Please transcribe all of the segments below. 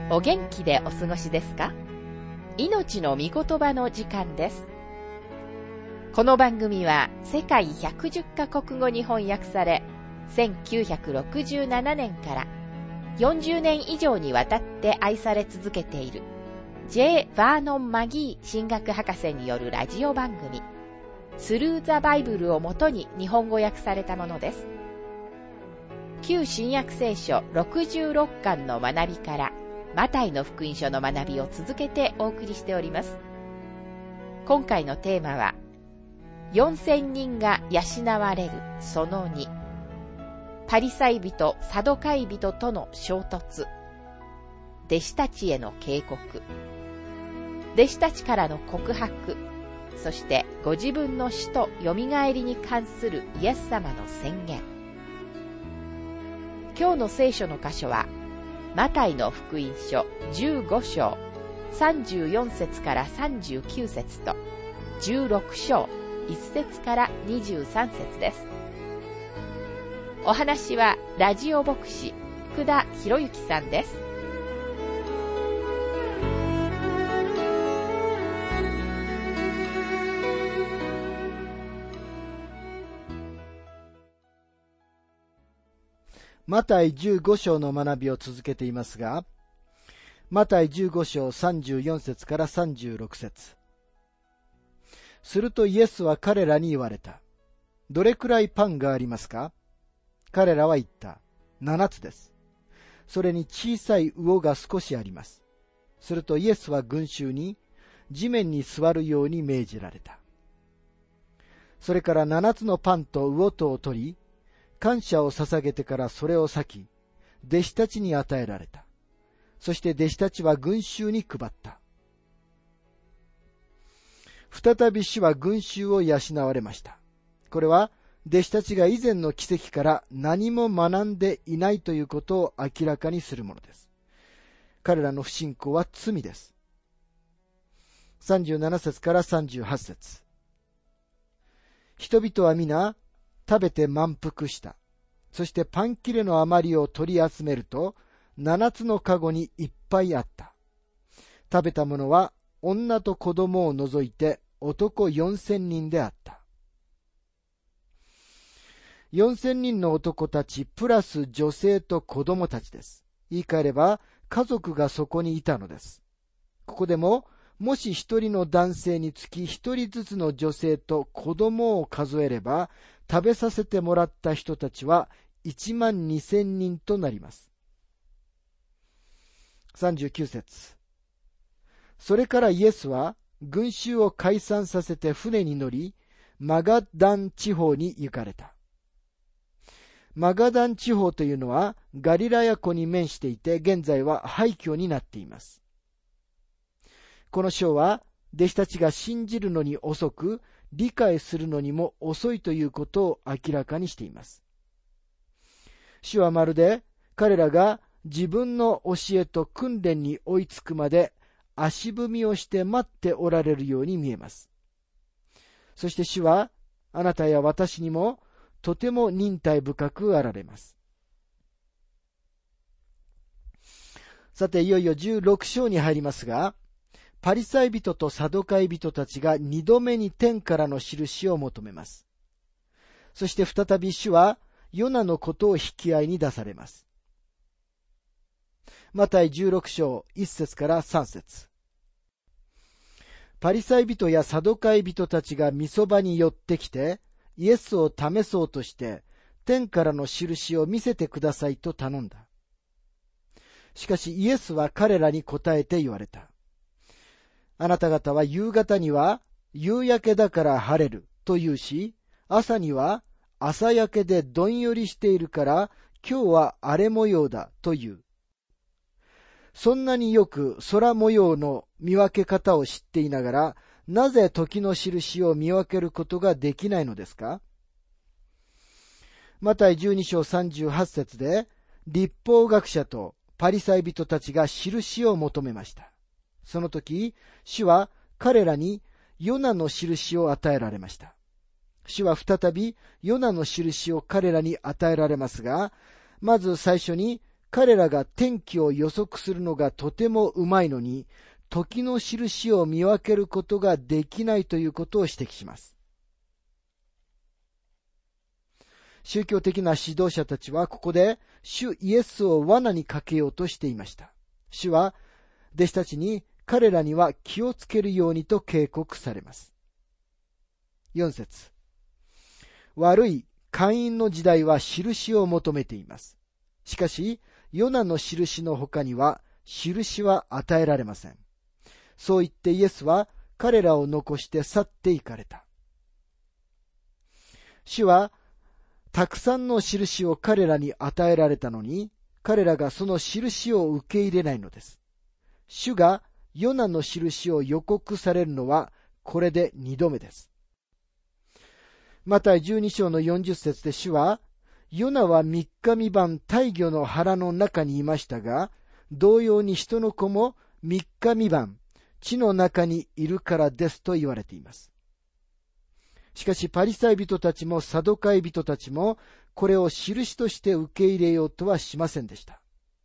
お元気でお過ごしですか？命の御言葉の時間です。この番組は世界110カ国語に翻訳され、1967年から40年以上にわたって愛され続けている J. バーノン・マギー神学博士によるラジオ番組スルー・ザ・バイブルをもとに日本語訳されたものです。旧新約聖書66巻の学びからマタイの福音書の学びを続けてお送りしております。今回のテーマは4000人が養われるその2、パリサイ人サドカイ人との衝突、弟子たちへの警告、弟子たちからの告白、そしてご自分の死とよみがえりに関するイエス様の宣言。今日の聖書の箇所はマタイの福音書15章34節から39節と16章1節から23節です。お話はラジオ牧師福田博之さんです。 マタイ15章の学びを続けていますが、マタイ15章34節から36節。するとイエスは彼らに言われた。どれくらいパンがありますか？彼らは言った。7つです。それに小さい魚が少しあります。するとイエスは群衆に地面に座るように命じられた。それから7つのパンと魚とを取り、感謝を捧げてからそれを裂き、弟子たちに与えられた。そして弟子たちは群衆に配った。再び主は群衆を養われました。これは弟子たちが以前の奇跡から何も学んでいないということを明らかにするものです。彼らの不信仰は罪です。37節から38節。人々は皆食べて満腹した。そしてパン切れの余りを取り集めると、7つのかごにいっぱいあった。食べたものは女と子供を除いて男4000人であった。4000人の男たちプラス女性と子供たちです。言い換えれば家族がそこにいたのです。ここでも、もし一人の男性につき一人ずつの女性と子供を数えれば、食べさせてもらった人たちは12000人となります。39節。それからイエスは群衆を解散させて船に乗り、マガダン地方に行かれた。マガダン地方というのはガリラヤ湖に面していて、現在は廃墟になっています。この章は弟子たちが信じるのに遅く、理解するのにも遅いということを明らかにしています。主はまるで彼らが自分の教えと訓練に追いつくまで足踏みをして待っておられるように見えます。そして主はあなたや私にもとても忍耐深くあられます。さていよいよ16章に入りますが、パリサイ人とサドカイ人たちが2度目に天からの印を求めます。そして再び主はヨナのことを引き合いに出されます。マタイ16章1節から3節。パリサイ人やサドカイ人たちが御そばに寄ってきて、イエスを試そうとして、天からの印を見せてくださいと頼んだ。しかしイエスは彼らに答えて言われた。あなた方は夕方には夕焼けだから晴れると言うし、朝には朝焼けでどんよりしているから今日は荒れ模様だと言う。そんなによく空模様の見分け方を知っていながら、なぜ時の印を見分けることができないのですか？マタイ12章38節で、律法学者とパリサイ人たちが印を求めました。その時、主は彼らにヨナの印を与えられました。主は再びヨナの印を彼らに与えられますが、まず最初に彼らが天気を予測するのがとてもうまいのに、時の印を見分けることができないということを指摘します。宗教的な指導者たちはここで主イエスを罠にかけようとしていました。主は弟子たちに彼らには気をつけるようにと警告されます。4節。悪い会員の時代は印を求めています。しかし、ヨナの印の他には印は与えられません。そう言ってイエスは彼らを残して去って行かれた。主はたくさんの印を彼らに与えられたのに、彼らがその印を受け入れないのです。主がヨナの印を予告されるのはこれで2度目です。マタイ12章の40節で主は、ヨナは3日3晩大魚の腹の中にいましたが、同様に人の子も3日3晩地の中にいるからですと言われています。しかしパリサイ人たちもサドカイ人たちもこれを印として受け入れようとはしませんでした。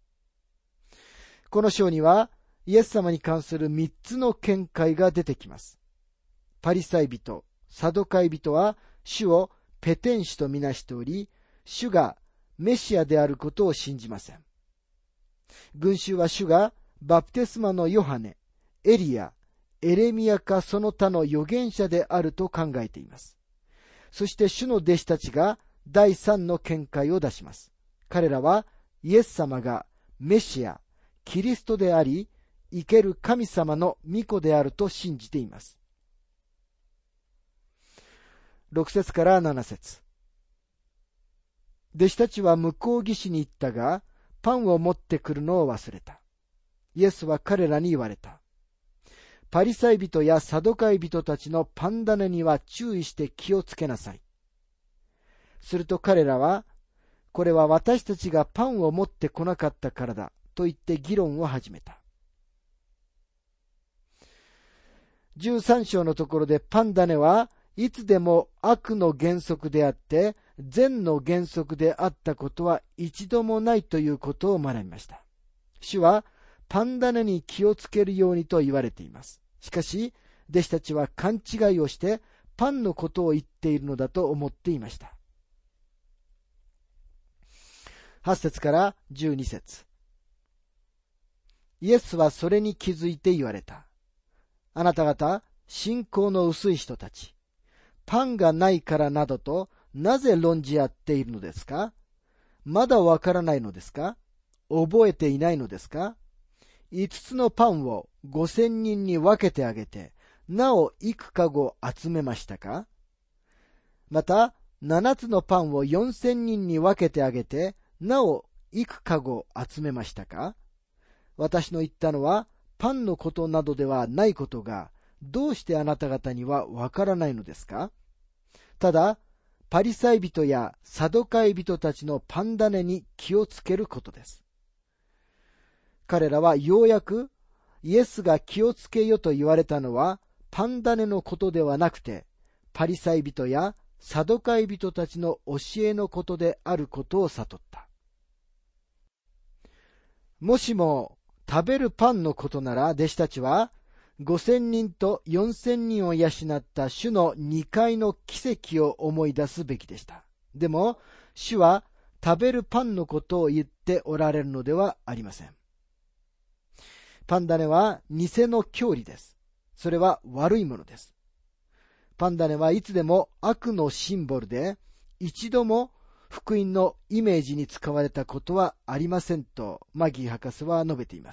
この章にはイエス様に関する3つの見解が出てきます。パリサイ人、サドカイ人は主をペテン師とみなしており、主がメシアであることを信じません。群衆は主がバプテスマのヨハネ、エリア、エレミヤかその他の預言者であると考えています。そして主の弟子たちが第三の見解を出します。彼らはイエス様がメシア、キリストであり、生ける神様の御子であると信じています。6節から7節。弟子たちは向こう岸に行ったが、パンを持ってくるのを忘れた。イエスは彼らに言われた。パリサイ人やサドカイ人たちのパン種には注意して気をつけなさい。すると彼らは、これは私たちがパンを持ってこなかったからだと言って議論を始めた。13章のところでパン種はいつでも悪の原則であって善の原則であったことは一度もないということを学びました。主はパン種に気をつけるようにと言われています。しかし弟子たちは勘違いをしてパンのことを言っているのだと思っていました。8節から12節。イエスはそれに気づいて言われた。あなた方信仰の薄い人たち、パンがないからなどとなぜ論じ合っているのですか？まだわからないのですか？覚えていないのですか？5つのパンを5000人に分けてあげて、なお幾かご集めましたか？また、7つのパンを4000人に分けてあげて、なお幾かご集めましたか？私の言ったのは、パンのことなどではないことが、どうしてあなた方にはわからないのですか？ただ、パリサイ人やサドカイ人たちのパン種に気をつけることです。彼らはようやくイエスが気をつけよと言われたのはパン種のことではなくて、パリサイ人やサドカイ人たちの教えのことであることを悟った。もしも食べるパンのことなら、弟子たちは5000人と4000人を養った主の2回の奇跡を思い出すべきでした。でも主は食べるパンのことを言っておられるのではありません。パン種は偽の教理です。それは悪いものです。パン種はいつでも悪のシンボルで、一度も福音のイメージに使われたことはありませんとマギー博士は述べています。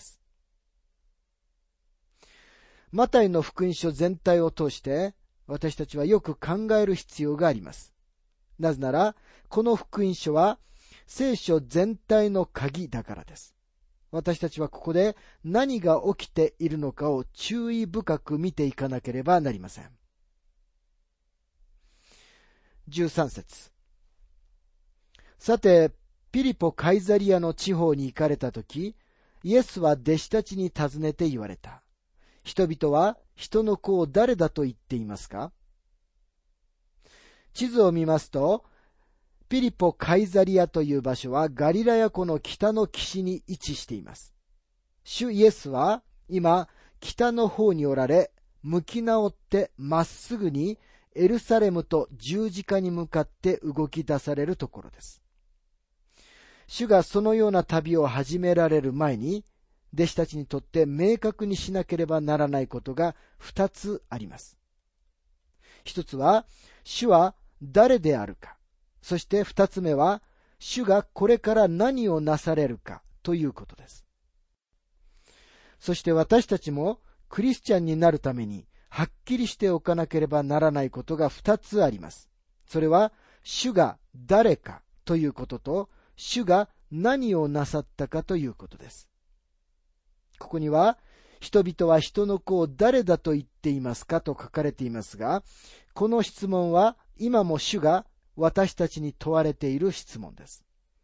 マタイの福音書全体を通して私たちはよく考える必要があります。なぜならこの福音書は聖書全体の鍵だからです。私たちはここで何が起きているのかを注意深く見ていかなければなりません。13節。さて、ピリポ・カイザリアの地方に行かれたとき、イエスは弟子たちに尋ねて言われた。人々は人の子を誰だと言っていますか？地図を見ますと、 ピリポ・カイザリアという場所はガリラヤ湖の北の岸に位置しています。主イエスは今北の方におられ、向き直ってまっすぐにエルサレムと十字架に向かって動き出されるところです。主がそのような旅を始められる前に、弟子たちにとって明確にしなければならないことが2つあります。一つは、主は誰であるか。そして2つ目は、主がこれから何をなされるかということです。そして私たちもクリスチャンになるためにはっきりしておかなければならないことが2つあります。それは、主が誰かということと、主が何をなさったかということです。ここには、人々は人の子を誰だと言っていますかと書かれていますが、この質問は今も主が私たちに問われている質問です。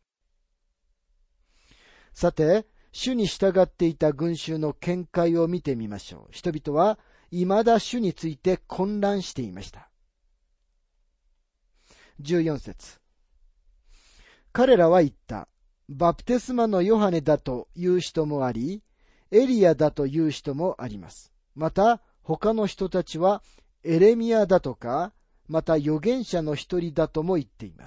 さて、主に従っていた群衆の見解を見てみましょう。人々は未だ主について混乱していました。14節。彼らは言った。バプテスマのヨハネだという人もあり、エリアだという人もあります。また他の人たちはエレミヤだとか、また預言者の一人だとも言っています。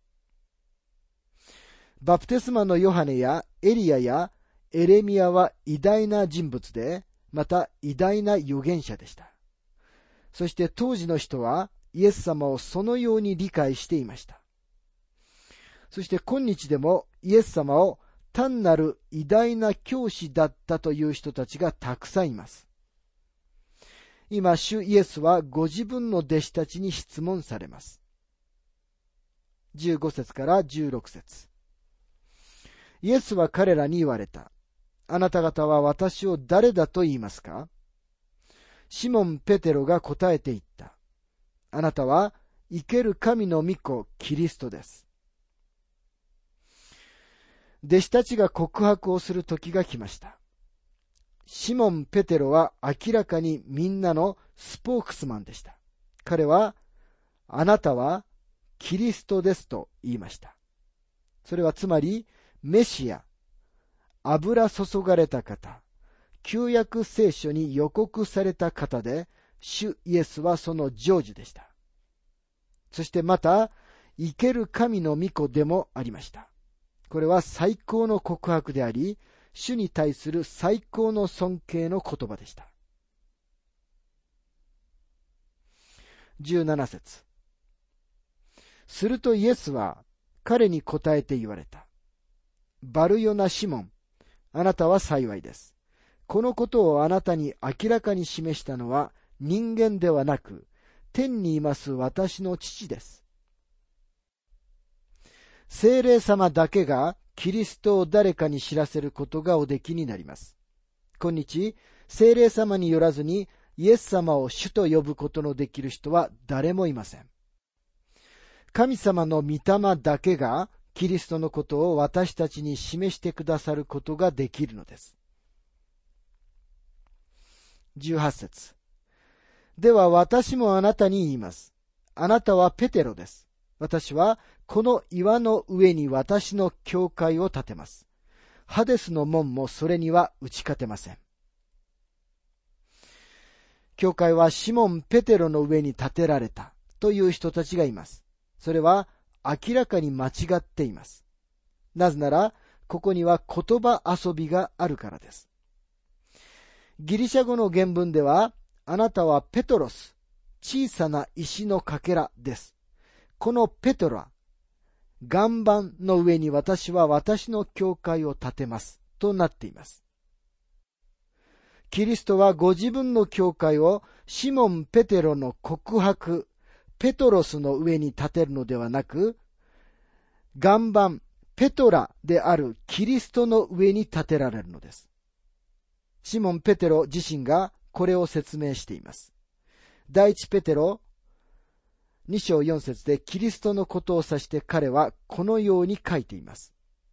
バプテスマのヨハネやエリアやエレミヤは偉大な人物で、また偉大な預言者でした。そして当時の人はイエス様をそのように理解していました。そして今日でもイエス様を単なる偉大な教師だったという人たちがたくさんいます。今、主イエスはご自分の弟子たちに質問されます。15節から16節。イエスは彼らに言われた。あなた方は私を誰だと言いますか？シモン・ペテロが答えて言った。あなたは生ける神の御子キリストです。弟子たちが告白をする時が来ました。シモン・ペテロは明らかにみんなのスポークスマンでした。彼は、あなたはキリストですと言いました。それはつまり、メシア、油注がれた方、旧約聖書に予告された方で、主イエスはその成就でした。そしてまた、生ける神の御子でもありました。これは最高の告白であり、主に対する最高の尊敬の言葉でした。17節。するとイエスは彼に答えて言われた。バルヨナシモン、あなたは幸いです。このことをあなたに明らかに示したのは人間ではなく、天にいます私の父です。聖霊様だけがキリストを誰かに知らせることがおできになります。今日、聖霊様によらずにイエス様を主と呼ぶことのできる人は誰もいません。神様の御霊だけがキリストのことを私たちに示してくださることができるのです。18節。では私もあなたに言います。あなたはペテロです。私はこの岩の上に私の教会を建てます。ハデスの門もそれには打ち勝てません。教会はシモン・ペテロの上に建てられたという人たちがいます。それは明らかに間違っています。なぜなら、ここには言葉遊びがあるからです。ギリシャ語の原文では、あなたはペトロス、小さな石のかけらです。このペトラ、岩盤の上に私は私の教会を建てますとなっています。キリストはご自分の教会をシモン・ペテロの告白、ペトロスの上に建てるのではなく、岩盤、ペトラであるキリストの上に建てられるのです。シモン・ペテロ自身がこれを説明しています。第一ペテロ2章4節でキリストのことを指して彼はこのように書いています。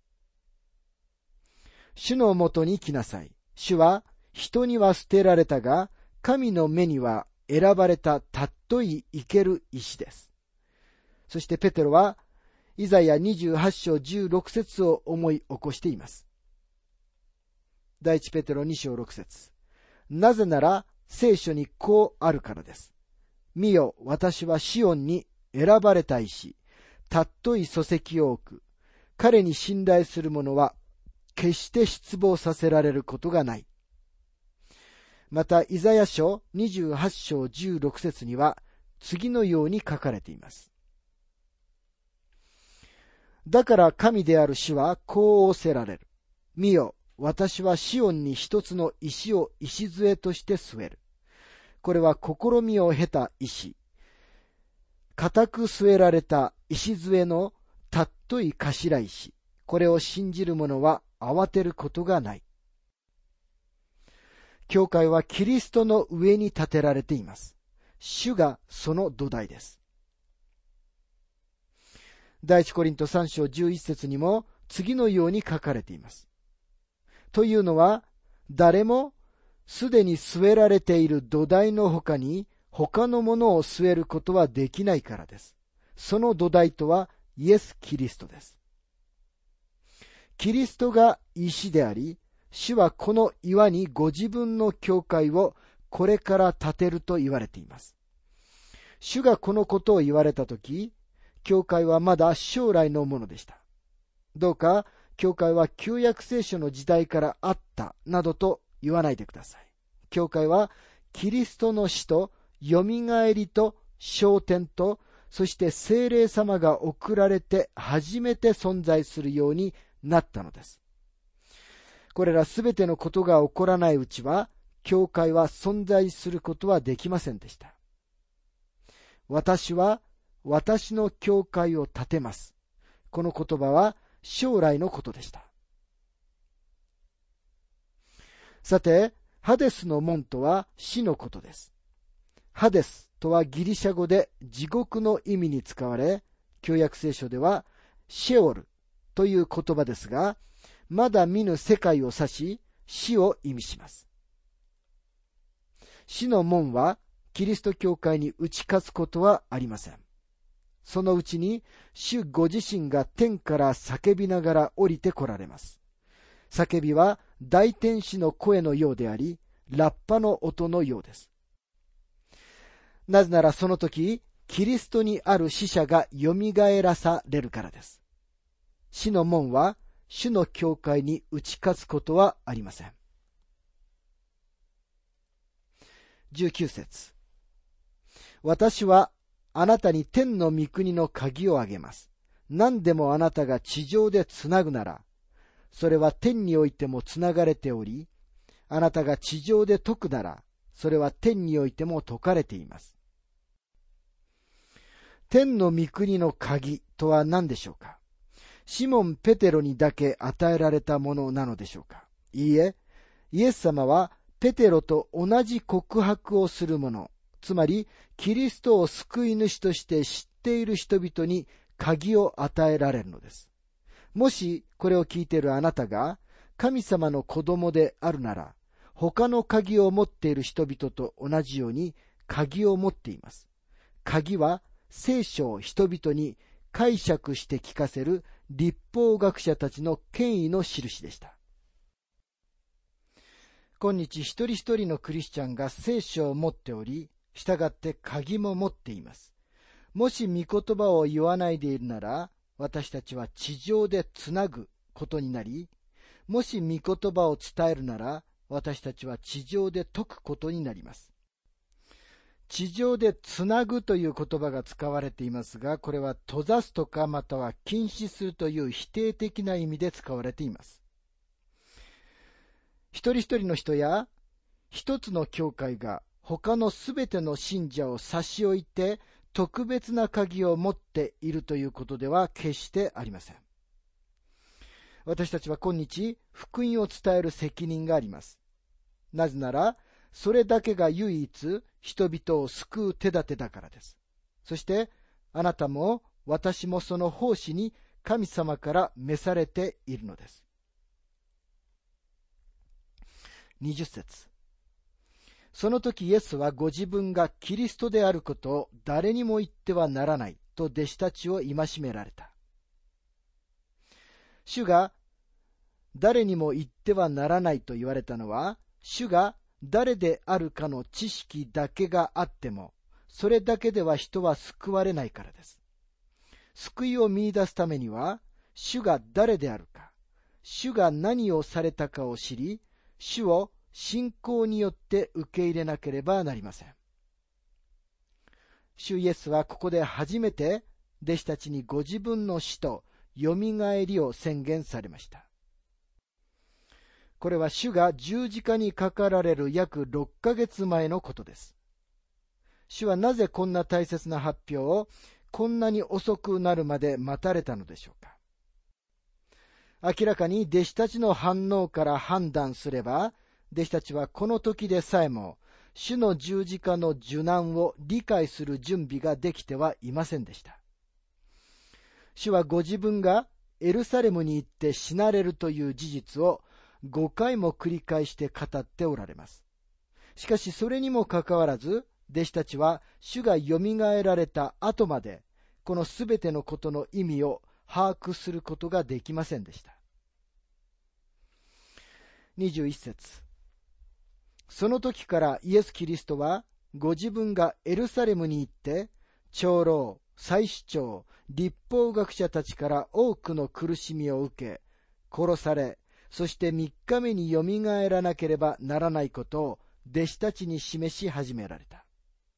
主のもとに来なさい。主は人には捨てられたが、神の目には選ばれた尊い生ける石です。そしてペテロは、 イザヤ28章16節を思い起こしています。第一ペテロ2章6節。なぜなら聖書にこうあるからです。見よ、私はシオンに選ばれた石、尊い礎石を置く。彼に信頼する者は決して失望させられることがない。また、イザヤ書28章16節には次のように書かれています。だから神である主はこう仰せられる。見よ、私はシオンに一つの石を礎として据える。これは試みを経た石。固く据えられた礎の尊い頭石。これを信じる者は慌てることがない。教会はキリストの上に建てられています。主がその土台です。第一コリント3章11節にも次のように書かれています。というのは、誰もすでに据えられている土台の他に他のものを据えることはできないからです。その土台とはイエス・キリストです。キリストが石であり、主はこの岩にご自分の教会をこれから建てると言われています。主がこのことを言われたとき、教会はまだ将来のものでした。どうか、教会は旧約聖書の時代からあったなどと言わないでください。教会はキリストの死とよみがえりと昇天と、そして聖霊様が送られて初めて存在するようになったのです。これらすべてのことが起こらないうちは、教会は存在することはできませんでした。私は私の教会を建てます。この言葉は将来のことでした。さて、ハデスの門とは死のことです。ハデスとはギリシャ語で地獄の意味に使われ、旧約聖書ではシェオルという言葉ですが、まだ見ぬ世界を指し、死を意味します。死の門はキリスト教会に打ち勝つことはありません。そのうちに主ご自身が天から叫びながら降りて来られます。叫びは大天使の声のようであり、ラッパの音のようです。なぜならその時、キリストにある死者がよみがえらされるからです。死の門は主の教会に打ち勝つことはありません。19節。私はあなたに天の御国の鍵をあげます。何でもあなたが地上でつなぐなら、それは天においてもつながれており、あなたが地上で解くなら、それは天においても解かれています。天の御国の鍵とは何でしょうか。シモン・ペテロにだけ与えられたものなのでしょうか。いいえ、イエス様はペテロと同じ告白をする者、つまりキリストを救い主として知っている人々に鍵を与えられるのです。もしこれを聞いているあなたが神様の子供であるなら、他の鍵を持っている人々と同じように鍵を持っています。鍵は聖書を人々に解釈して聞かせる律法学者たちの権威の印でした。今日一人一人のクリスチャンが聖書を持っており、したがって鍵も持っています。もし御言葉を言わないでいるなら、私たちは地上でつなぐことになり、もし御言葉を伝えるなら、私たちは地上で解くことになります。地上でつなぐという言葉が使われていますが、これは閉ざすとかまたは禁止するという否定的な意味で使われています。一人一人の人や一つの教会が他のすべての信者を差し置いて特別な鍵を持っているということでは決してありません。私たちは今日福音を伝える責任があります。なぜならそれだけが唯一人々を救う手立てだからです。そしてあなたも私もその奉仕に神様から召されているのです。20節。その時イエスはご自分がキリストであることを誰にも言ってはならないと弟子たちを戒められた。 主が誰にも言ってはならないと言われたのは、主が誰であるかの知識だけがあっても、それだけでは人は救われないからです。救いを見出すためには、主が誰であるか、主が何をされたかを知り、主を信仰によって受け入れなければなりません。主イエスはここで初めて弟子たちにご自分の死とよみがえりを宣言されました。これは主が十字架にかかられる約6ヶ月前のことです。主はなぜこんな大切な発表をこんなに遅くなるまで待たれたのでしょうか。明らかに弟子たちの反応から判断すれば、弟子たちはこの時でさえも主の十字架の受難を理解する準備ができてはいませんでした。主はご自分がエルサレムに行って死なれるという事実を5回も繰り返して語っておられます。しかしそれにもかかわらず、弟子たちは主がよみがえられた後まで、このすべてのことの意味を把握することができませんでした。21節。その時からイエス・キリストは、ご自分がエルサレムに行って、長老、祭司長、律法学者たちから多くの苦しみを受け、殺され、そして3日目によみがえらなければならないことを弟子たちに示し始められた。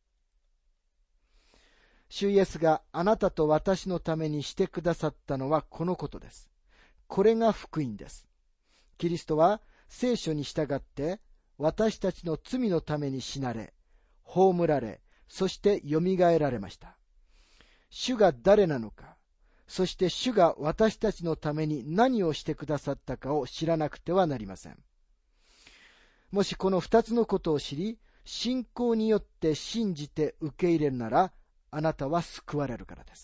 主イエスがあなたと私のためにしてくださったのはこのことです。これが福音です。キリストは聖書に従って私たちの罪のために死なれ、葬られ、そしてよみがえられました。主が誰なのか、そして主が私たちのために何をしてくださったかを知らなくてはなりません。もしこの2つのことを知り、信仰によって信じて受け入れるなら、あなたは救われるからです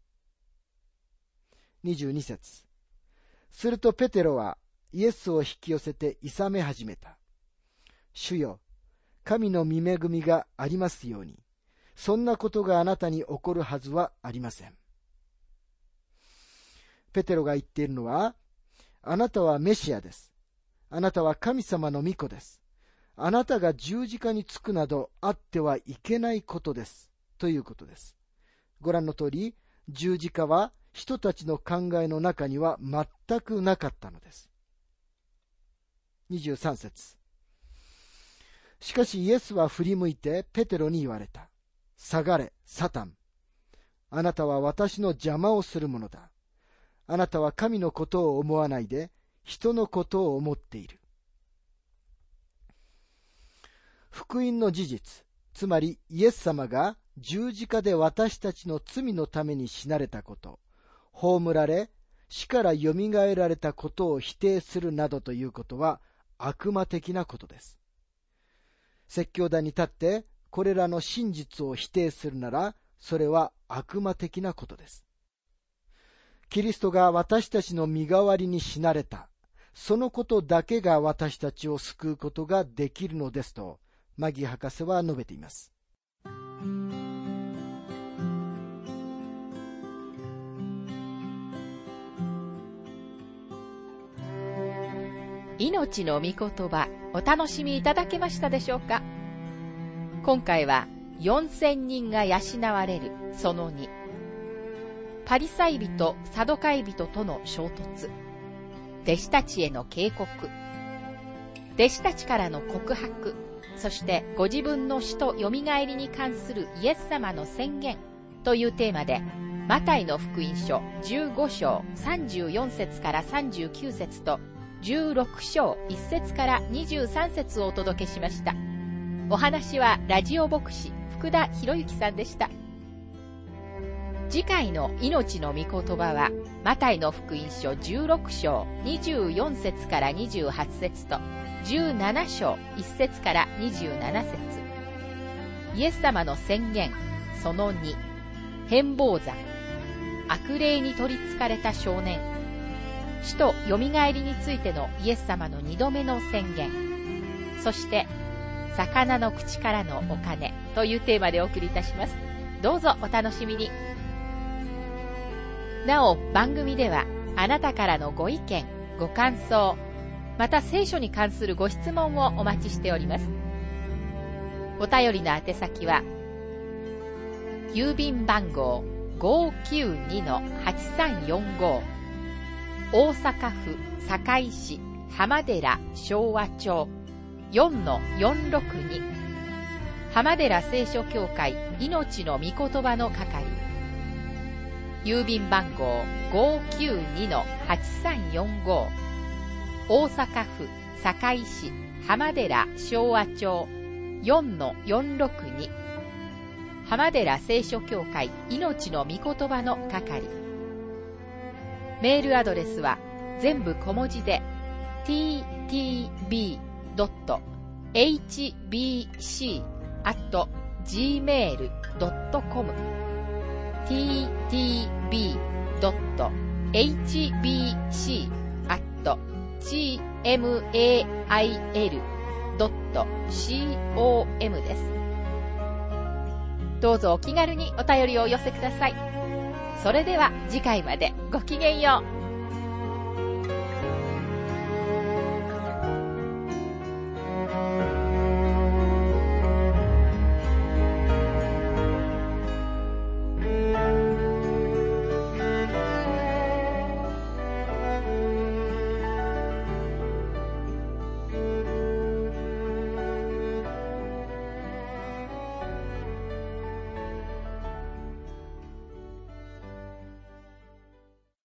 。22節。するとペテロはイエスを引き寄せて諌め始めた。主よ、神の御恵みがありますように、そんなことがあなたに起こるはずはありません。ペテロが言っているのは、あなたはメシアです。あなたは神様の御子です。あなたが十字架につくなどあってはいけないことです。ということです。ご覧の通り、十字架は人たちの考えの中には全くなかったのです。23節。しかしイエスは振り向いてペテロに言われた。下がれ、サタン。あなたは私の邪魔をするものだ。あなたは神のことを思わないで、人のことを思っている。福音の事実、つまりイエス様が十字架で私たちの罪のために死なれたこと、葬られ、死からよみがえられたことを否定するなどということは悪魔的なことです。説教台に立ってこれらの真実を否定するなら、それは悪魔的なことです。キリストが私たちの身代わりに死なれた、そのことだけが私たちを救うことができるのですと、マギー博士は述べています。 命の御言葉、お楽しみいただけましたでしょうか。今回は4000人が養われるその2、パリサイ人サドカイ人との衝突、弟子たちへの警告、弟子たちからの告白、そしてご自分の死とよみがえりに関するイエス様の宣言というテーマで、マタイの福音書15章34節から39節と16章1節から23節をお届けしました。お話はラジオ牧師福田博之さんでした。次回の命の御言葉はマタイの福音書16章24節から28節と17章1節から27節、イエス様の宣言その2、変貌山、悪霊に取り憑かれた少年、死とよみがえりについてのイエス様の2度目の宣言、そして魚の口からのお金というテーマでお送りいたします。どうぞお楽しみに。なお番組ではあなたからのご意見、ご感想、また聖書に関するご質問をお待ちしております。お便りの宛先は、郵便番号 592-8345 大阪府堺市浜寺昭和町 4-462 浜寺聖書協会命の御言葉の係、郵便番号 592-8345 大阪府堺市浜寺昭和町 4-462 浜寺聖書協会命の御言葉の係。メールアドレスは全部小文字で ttb.hbc@gmail.com ttb.hbc@gmail.com です。どうぞお気軽にお便りをお寄せください。それでは次回までごきげんよう。